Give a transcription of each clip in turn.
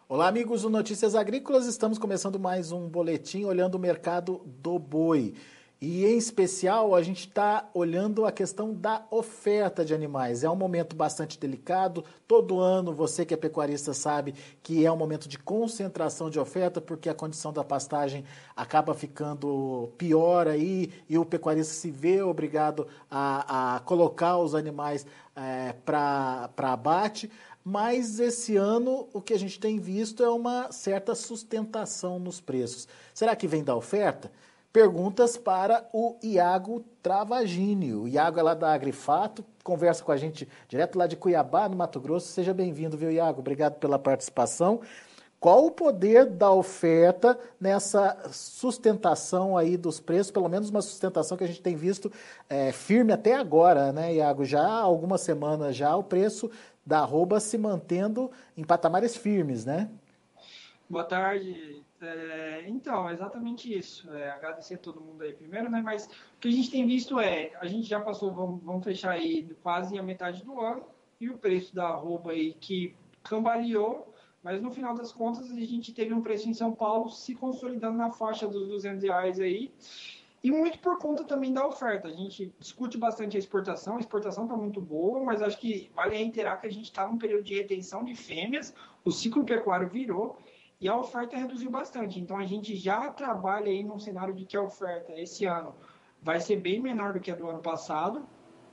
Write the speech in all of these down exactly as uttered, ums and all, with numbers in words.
Olá, amigos do Notícias Agrícolas. Estamos começando mais um boletim olhando o mercado do boi. E, em especial, a gente está olhando a questão da oferta de animais. É um momento bastante delicado. Todo ano, você que é pecuarista sabe que é um momento de concentração de oferta, porque a condição da pastagem acaba ficando pior aí e o pecuarista se vê obrigado a, a colocar os animais é, para abate. Mas esse ano o que a gente tem visto é uma certa sustentação nos preços. Será que vem da oferta? Perguntas para o Iago Travagini. O Iago é lá da Agrifato, conversa com a gente direto lá de Cuiabá, no Mato Grosso. Seja bem-vindo, viu, Iago? Obrigado pela participação. Qual o poder da oferta nessa sustentação aí dos preços, pelo menos uma sustentação que a gente tem visto é, firme até agora, né, Iago? Já há algumas semanas já o preço da arroba se mantendo em patamares firmes, né? Boa tarde. É, então, é exatamente isso. É, agradecer a todo mundo aí primeiro, né? Mas o que a gente tem visto é, a gente já passou, vamos, vamos fechar aí quase a metade do ano, e o preço da arroba aí que cambaleou, mas no final das contas a gente teve um preço em São Paulo se consolidando na faixa dos duzentos reais aí, e muito por conta também da oferta. A gente discute bastante a exportação, a exportação está muito boa, mas acho que vale reiterar que a gente está num período de retenção de fêmeas, o ciclo pecuário virou, e a oferta reduziu bastante. Então, a gente já trabalha aí num cenário de que a oferta esse ano vai ser bem menor do que a do ano passado,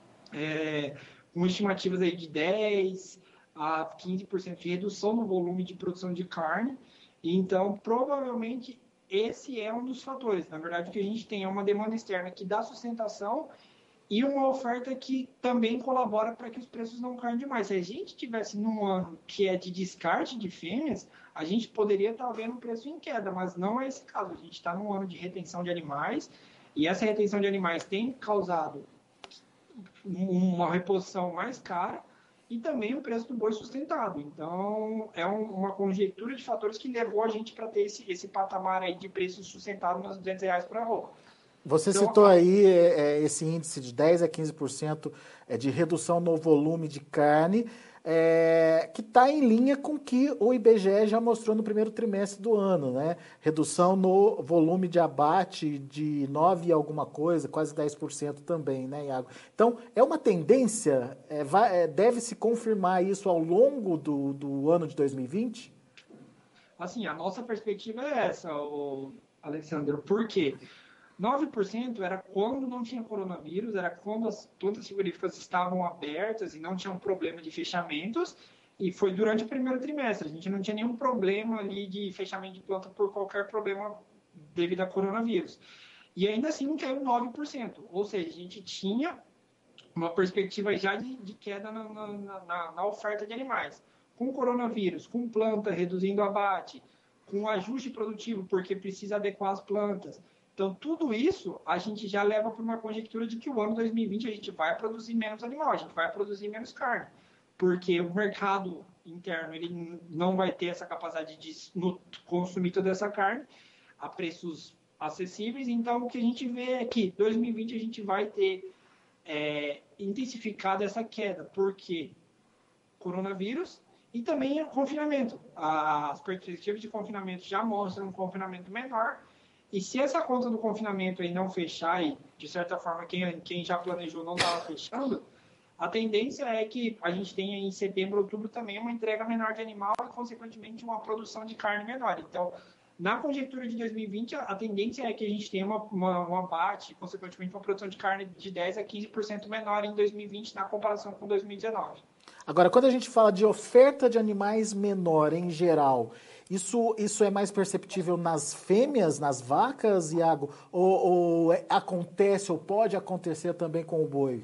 é, com estimativas aí de dez a quinze por cento de redução no volume de produção de carne. Então, provavelmente, esse é um dos fatores. Na verdade, o que a gente tem é uma demanda externa que dá sustentação e uma oferta que também colabora para que os preços não caiam demais. Se a gente tivesse num ano que é de descarte de fêmeas, a gente poderia estar vendo o preço em queda, mas não é esse caso. A gente está num ano de retenção de animais, e essa retenção de animais tem causado uma reposição mais cara e também o preço do boi sustentado. Então, é um, uma conjectura de fatores que levou a gente para ter esse, esse patamar aí de preço sustentado nos duzentos reais por arroba. Você Então, citou a... aí é, esse índice de dez a quinze por cento de redução no volume de carne, é, que está em linha com o que o I B G E já mostrou no primeiro trimestre do ano, né? Redução no volume de abate de nove e alguma coisa, quase dez por cento também, né, Iago? Então, é uma tendência, é, vai, é, deve se confirmar isso ao longo do, do ano de dois mil e vinte? Assim, a nossa perspectiva é essa, o Alessandro. Por quê? nove por cento era quando não tinha coronavírus, era quando as plantas frigoríficas estavam abertas e não tinha um problema de fechamentos, e foi durante o primeiro trimestre. A gente não tinha nenhum problema ali de fechamento de planta por qualquer problema devido a coronavírus. E ainda assim caiu nove por cento, ou seja, a gente tinha uma perspectiva já de, de queda na, na, na, na oferta de animais. Com coronavírus, com planta reduzindo o abate, com ajuste produtivo, porque precisa adequar as plantas. Então, tudo isso a gente já leva para uma conjectura de que o ano dois mil e vinte a gente vai produzir menos animal, a gente vai produzir menos carne, porque o mercado interno ele não vai ter essa capacidade de consumir toda essa carne a preços acessíveis. Então, o que a gente vê é que em dois mil e vinte a gente vai ter é, intensificado essa queda, porque coronavírus e também o confinamento. As perspectivas de confinamento já mostram um confinamento menor. E se essa conta do confinamento aí não fechar, e de certa forma quem, quem já planejou não estava fechando, a tendência é que a gente tenha em setembro, outubro também uma entrega menor de animal e, consequentemente, uma produção de carne menor. Então, na conjectura de dois mil e vinte, a tendência é que a gente tenha uma, uma, um abate, consequentemente, uma produção de carne de dez a quinze por cento menor em dois mil e vinte na comparação com dois mil e dezenove. Agora, quando a gente fala de oferta de animais menor em geral, isso, isso é mais perceptível nas fêmeas, nas vacas, Iago? Ou, ou é, acontece, ou pode acontecer também com o boi?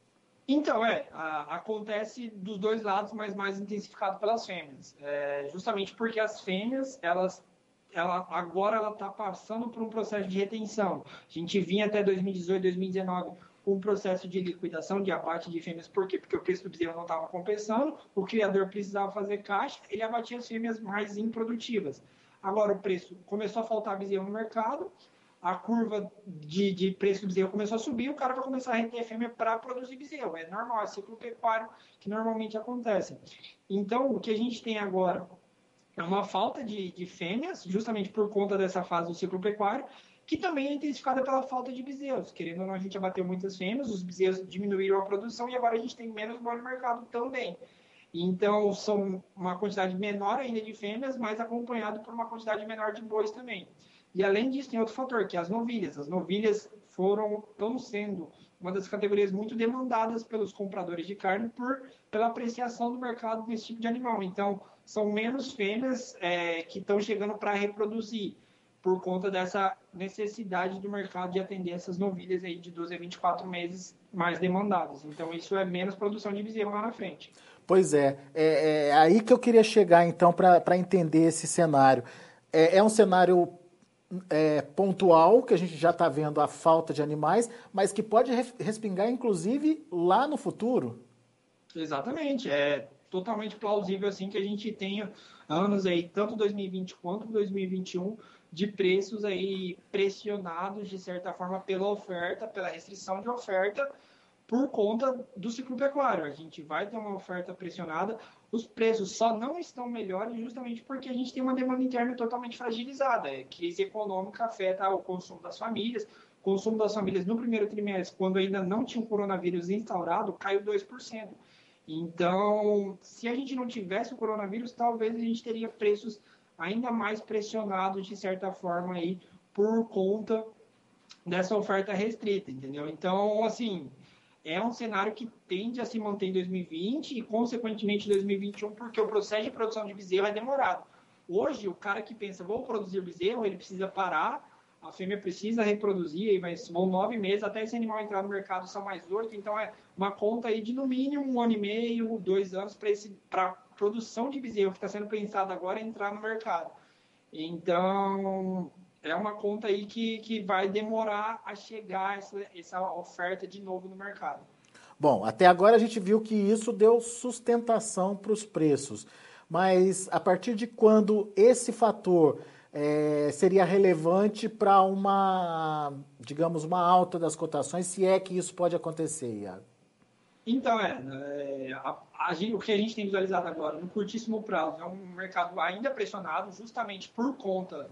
Então, é, a, acontece dos dois lados, mas mais intensificado pelas fêmeas. É, justamente porque as fêmeas, elas, ela, agora ela está passando por um processo de retenção. A gente vinha até dois mil e dezoito, dois mil e dezenove um processo de liquidação, de abate de fêmeas. Por quê? Porque o preço do bezerro não estava compensando, o criador precisava fazer caixa, ele abatia as fêmeas mais improdutivas. Agora o preço começou a faltar bezerro no mercado, a curva de, de preço do bezerro começou a subir, o cara vai começar a reter a fêmea para produzir bezerro. É normal, é ciclo pecuário que normalmente acontece. Então, o que a gente tem agora é uma falta de, de fêmeas, justamente por conta dessa fase do ciclo pecuário, que também é intensificada pela falta de bezerros. Querendo ou não, a gente abateu muitas fêmeas, os bezerros diminuíram a produção e agora a gente tem menos boi no mercado também. Então, são uma quantidade menor ainda de fêmeas, mas acompanhado por uma quantidade menor de bois também. E além disso, tem outro fator, que é as novilhas. As novilhas foram, estão sendo uma das categorias muito demandadas pelos compradores de carne por, pela apreciação do mercado desse tipo de animal. Então, são menos fêmeas é, que estão chegando para reproduzir, por conta dessa necessidade do mercado de atender essas novilhas aí de doze a vinte e quatro meses mais demandadas. Então, isso é menos produção de bezerro lá na frente. Pois é, é, é aí que eu queria chegar então para entender esse cenário. É, é um cenário é, pontual, que a gente já está vendo a falta de animais, mas que pode respingar inclusive lá no futuro? Exatamente, é totalmente plausível assim que a gente tenha anos aí, tanto dois mil e vinte quanto dois mil e vinte e um, de preços aí pressionados de certa forma pela oferta, pela restrição de oferta, por conta do ciclo pecuário. A gente vai ter uma oferta pressionada, os preços só não estão melhores justamente porque a gente tem uma demanda interna totalmente fragilizada. A crise econômica afeta o consumo das famílias. O consumo das famílias no primeiro trimestre, quando ainda não tinha o coronavírus instaurado, caiu dois por cento. Então, se a gente não tivesse o coronavírus, talvez a gente teria preços ainda mais pressionados, de certa forma, aí, por conta dessa oferta restrita, entendeu? Então, assim, é um cenário que tende a se manter em dois mil e vinte e, consequentemente, em dois mil e vinte e um, porque o processo de produção de bezerro é demorado. Hoje, o cara que pensa, vou produzir bezerro, ele precisa parar, a fêmea precisa reproduzir, aí vai, vão nove meses, até esse animal entrar no mercado são mais oito, então é uma conta aí de, no mínimo, um ano e meio, dois anos para a produção de bezerro que está sendo pensada agora entrar no mercado. Então, é uma conta aí que, que vai demorar a chegar essa, essa oferta de novo no mercado. Bom, até agora a gente viu que isso deu sustentação para os preços, mas a partir de quando esse fator é, seria relevante para uma, digamos, uma alta das cotações, se é que isso pode acontecer, Iago? Então, é, é a, a, o que a gente tem visualizado agora, no curtíssimo prazo, é um mercado ainda pressionado, justamente por conta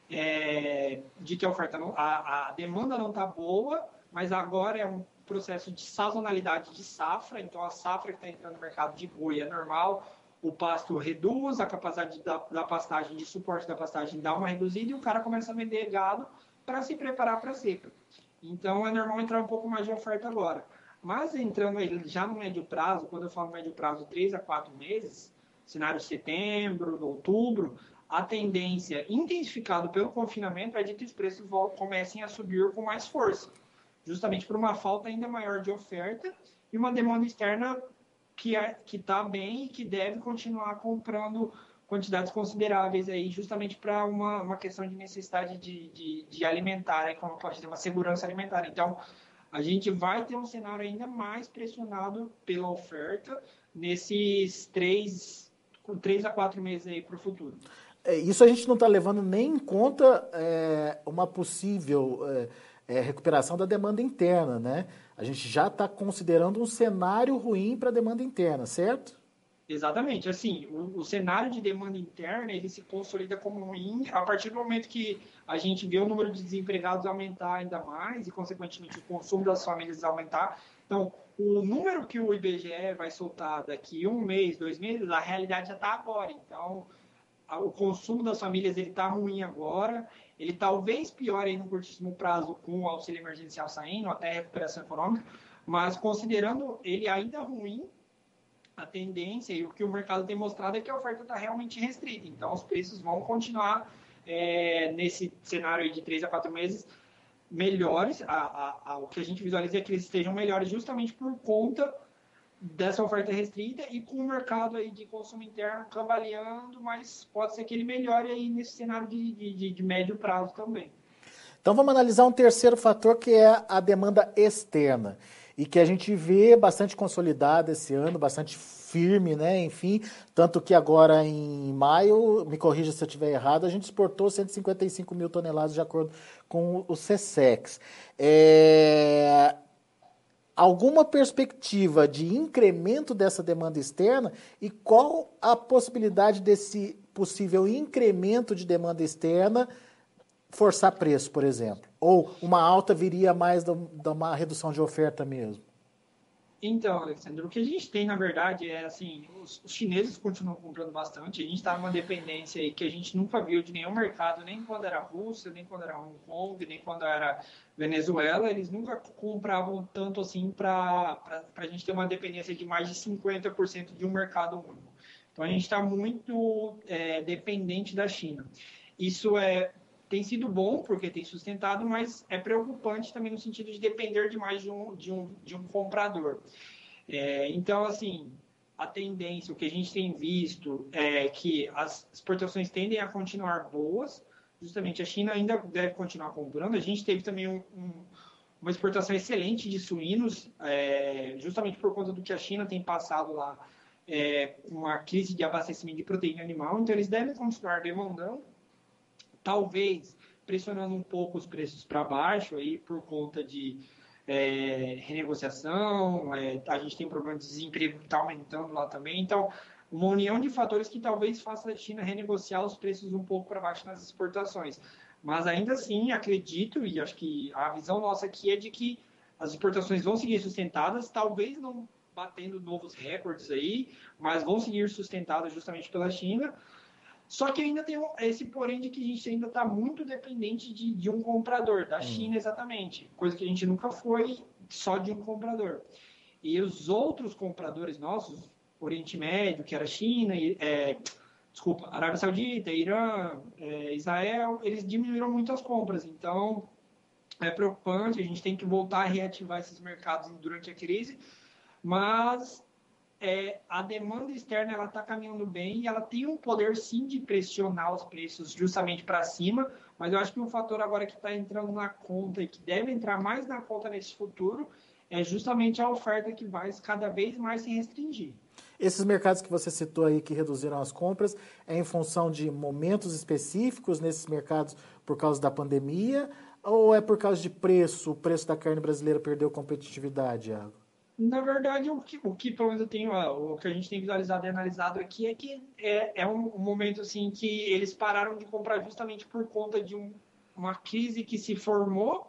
é, de que a oferta não, a, a demanda não está boa, mas agora é um processo de sazonalidade de safra, então a safra que está entrando no mercado de boi é normal, o pasto reduz, a capacidade da, da pastagem, de suporte da pastagem dá uma reduzida e o cara começa a vender gado para se preparar para a seca. Então é normal entrar um pouco mais de oferta agora. Mas entrando já no médio prazo, quando eu falo médio prazo, três a quatro meses, cenário setembro, outubro, a tendência, intensificada pelo confinamento, é de que os preços comecem a subir com mais força, justamente por uma falta ainda maior de oferta e uma demanda externa que é, que está bem e que deve continuar comprando quantidades consideráveis aí, justamente para uma, uma questão de necessidade de, de, de alimentar, aí, como pode ter uma segurança alimentar. Então, a gente vai ter um cenário ainda mais pressionado pela oferta nesses três, três a quatro meses aí para o futuro. É, isso a gente não está levando nem em conta é, uma possível é, é, recuperação da demanda interna, né? A gente já está considerando um cenário ruim para a demanda interna, certo? Exatamente. Assim, o, o cenário de demanda interna, ele se consolida como ruim a partir do momento que a gente vê o número de desempregados aumentar ainda mais e, consequentemente, o consumo das famílias aumentar. Então, o número que o I B G E vai soltar daqui um mês, dois meses, a realidade já está agora. Então, o consumo das famílias ele está ruim agora, ele talvez piore aí no curtíssimo prazo com o auxílio emergencial saindo, até a recuperação econômica, mas considerando ele ainda ruim, a tendência e o que o mercado tem mostrado é que a oferta está realmente restrita. Então, os preços vão continuar é, nesse cenário de três a quatro meses melhores. A, a, a, o que a gente visualiza é que eles estejam melhores justamente por conta dessa oferta restrita e com o mercado aí de consumo interno cambaleando, mas pode ser que ele melhore aí nesse cenário de, de, de médio prazo também. Então vamos analisar um terceiro fator que é a demanda externa e que a gente vê bastante consolidada esse ano, bastante firme, né? Enfim, tanto que agora em maio, me corrija se eu estiver errado, a gente exportou cento e cinquenta e cinco mil toneladas de acordo com o SESEX. É... Alguma perspectiva de incremento dessa demanda externa e qual a possibilidade desse possível incremento de demanda externa forçar preço, por exemplo? Ou uma alta viria mais de uma redução de oferta mesmo? Então, Alexandre, o que a gente tem, na verdade, é assim, os, os chineses continuam comprando bastante, a gente está numa dependência aí que a gente nunca viu de nenhum mercado, nem quando era Rússia, nem quando era Hong Kong, nem quando era Venezuela, eles nunca compravam tanto assim para a gente ter uma dependência de mais de cinquenta por cento de um mercado único. Então, a gente está muito é, dependente da China. Isso é... tem sido bom, porque tem sustentado, mas é preocupante também no sentido de depender demais de um, de um, de um comprador. É, então, assim, a tendência, o que a gente tem visto é que as exportações tendem a continuar boas, justamente a China ainda deve continuar comprando. A gente teve também um, um, uma exportação excelente de suínos, é, justamente por conta do que a China tem passado lá, é, uma crise de abastecimento de proteína animal, então eles devem continuar demandando, talvez pressionando um pouco os preços para baixo aí por conta de é, renegociação, é, a gente tem um problema de desemprego que está aumentando lá também, então uma união de fatores que talvez faça a China renegociar os preços um pouco para baixo nas exportações, mas ainda assim acredito, e acho que a visão nossa aqui é de que as exportações vão seguir sustentadas, talvez não batendo novos recordes aí, mas vão seguir sustentadas justamente pela China. Só que ainda tem esse porém de que a gente ainda está muito dependente de, de um comprador, da China exatamente, coisa que a gente nunca foi só de um comprador. E os outros compradores nossos, Oriente Médio, que era China, é, desculpa, Arábia Saudita, Irã, é, Israel, eles diminuíram muito as compras. Então, é preocupante, a gente tem que voltar a reativar esses mercados durante a crise, mas... É, a demanda externa ela está caminhando bem e ela tem um poder sim de pressionar os preços justamente para cima, mas eu acho que um fator agora que está entrando na conta e que deve entrar mais na conta nesse futuro é justamente a oferta que vai cada vez mais se restringir. Esses mercados que você citou aí que reduziram as compras é em função de momentos específicos nesses mercados por causa da pandemia ou é por causa de preço? O preço da carne brasileira perdeu competitividade, Iago? Na verdade, o que, o que pelo menos eu tenho, o que a gente tem visualizado e analisado aqui é que é, é um, um momento assim que eles pararam de comprar justamente por conta de um, uma crise que se formou.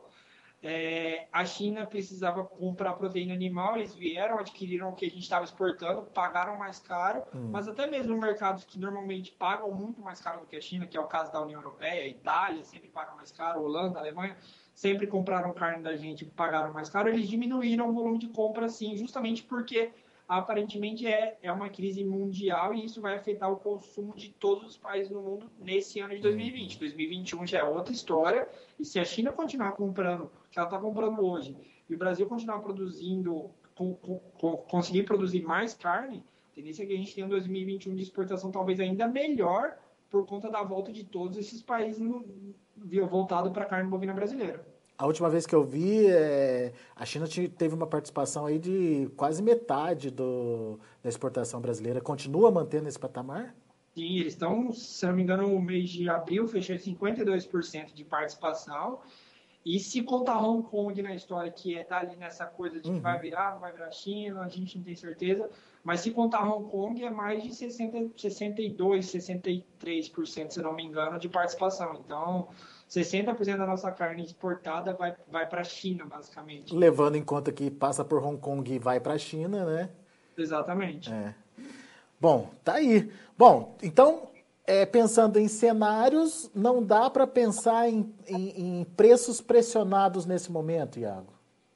É, a China precisava comprar proteína animal, eles vieram, adquiriram o que a gente estava exportando, pagaram mais caro, hum. mas até mesmo mercados que normalmente pagam muito mais caro do que a China, que é o caso da União Europeia, a Itália sempre paga mais caro, Holanda, Alemanha, sempre compraram carne da gente e pagaram mais caro, eles diminuíram o volume de compra, sim, justamente porque aparentemente é, é uma crise mundial e isso vai afetar o consumo de todos os países no mundo nesse ano de dois mil e vinte. dois mil e vinte e um já é outra história, e se a China continuar comprando o que ela está comprando hoje, e o Brasil continuar produzindo, com, com, com, conseguir produzir mais carne, a tendência é que a gente tenha um dois mil e vinte e um de exportação talvez ainda melhor por conta da volta de todos esses países no, voltado para a carne bovina brasileira. A última vez que eu vi, é, a China teve uma participação aí de quase metade do, da exportação brasileira. Continua mantendo esse patamar? Sim, eles estão, se não me engano, no mês de abril fechou cinquenta e dois por cento de participação. E se contar Hong Kong na história, que é tá ali nessa coisa de que uhum. vai virar, não vai virar China, a gente não tem certeza. Mas se contar Hong Kong, é mais de sessenta, sessenta e dois, sessenta e três por cento, se não me engano, de participação. Então, sessenta por cento da nossa carne exportada vai, vai para a China, basicamente. Levando em conta que passa por Hong Kong e vai para a China, né? Exatamente. É. Bom, tá aí. Bom, então, é, pensando em cenários, não dá para pensar em, em, em preços pressionados nesse momento, Iago?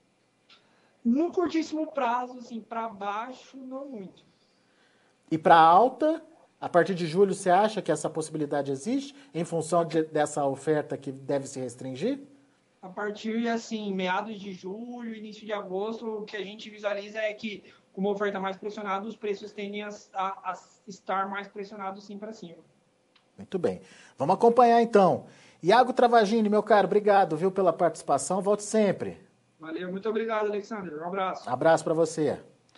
No curtíssimo prazo, assim, para baixo, não muito. E para alta, a partir de julho, você acha que essa possibilidade existe, em função de, dessa oferta que deve se restringir? A partir, assim, meados de julho, início de agosto, o que a gente visualiza é que, com uma oferta mais pressionada, os preços tendem a, a, a estar mais pressionados, sim, para cima. Muito bem. Vamos acompanhar, então. Iago Travagini, meu caro, obrigado, viu, pela participação. Volte sempre. Valeu, muito obrigado, Alexandre. Um abraço. Abraço para você.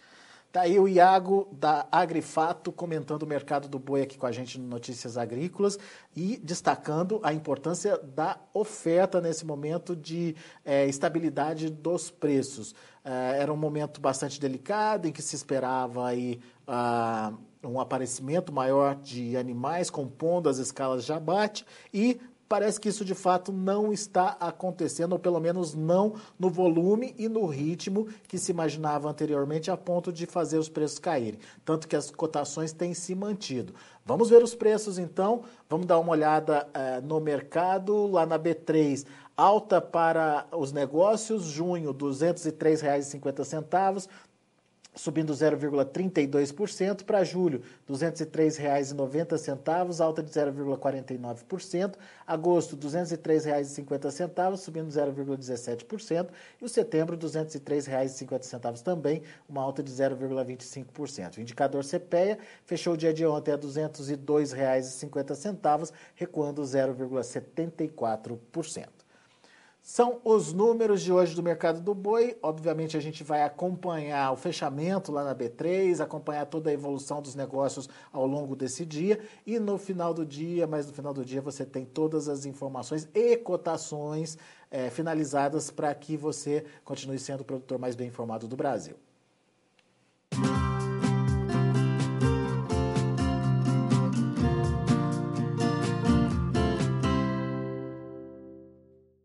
Tá aí o Iago da Agrifato comentando o mercado do boi aqui com a gente no Notícias Agrícolas e destacando a importância da oferta nesse momento de é, estabilidade dos preços. É, era um momento bastante delicado em que se esperava aí, ah, um aparecimento maior de animais compondo as escalas de abate e parece que isso de fato não está acontecendo, ou pelo menos não no volume e no ritmo que se imaginava anteriormente, a ponto de fazer os preços caírem. Tanto que as cotações têm se mantido. Vamos ver os preços então, vamos dar uma olhada eh, no mercado, lá na B três. Alta para os negócios, junho, duzentos e três reais e cinquenta centavos, subindo zero vírgula trinta e dois por cento, para julho, duzentos e três reais e noventa centavos, alta de zero vírgula quarenta e nove por cento, agosto, duzentos e três reais e cinquenta centavos, subindo zero vírgula dezessete por cento, e o setembro, duzentos e três reais e cinquenta centavos também, uma alta de zero vírgula vinte e cinco por cento. O indicador C P E A fechou o dia de ontem a duzentos e dois reais e cinquenta centavos, recuando zero vírgula setenta e quatro por cento. São os números de hoje do mercado do boi. Obviamente a gente vai acompanhar o fechamento lá na B três, acompanhar toda a evolução dos negócios ao longo desse dia e no final do dia, mas no final do dia você tem todas as informações e cotações é, finalizadas para que você continue sendo o produtor mais bem informado do Brasil.